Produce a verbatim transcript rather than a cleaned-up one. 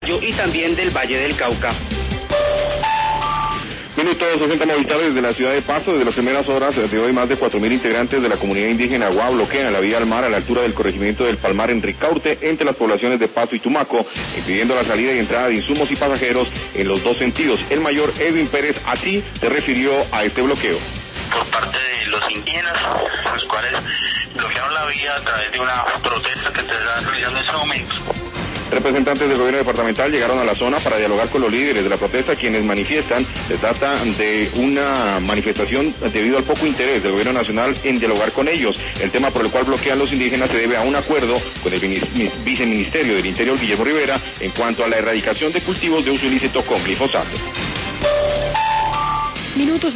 Putumayo y también del Valle del Cauca. Minutos sesenta Movistar desde la ciudad de Pasto. Desde las primeras horas de hoy, más de cuatro mil integrantes de la comunidad indígena Aguá bloquean la vía al mar a la altura del corregimiento del Palmar en Ricaurte, entre las poblaciones de Pasto y Tumaco, impidiendo la salida y entrada de insumos y pasajeros en los dos sentidos. El mayor Edwin Pérez así se refirió a este bloqueo. Por parte de los indígenas, los cuales bloquearon la vía a través de una protesta que se está realizando en ese momento. Representantes del gobierno departamental llegaron a la zona para dialogar con los líderes de la protesta, quienes manifiestan se trata de una manifestación debido al poco interés del gobierno nacional en dialogar con ellos. El tema por el cual bloquean los indígenas se debe a un acuerdo con el viceministerio del Interior, Guillermo Rivera, en cuanto a la erradicación de cultivos de uso ilícito con glifosato. Minutos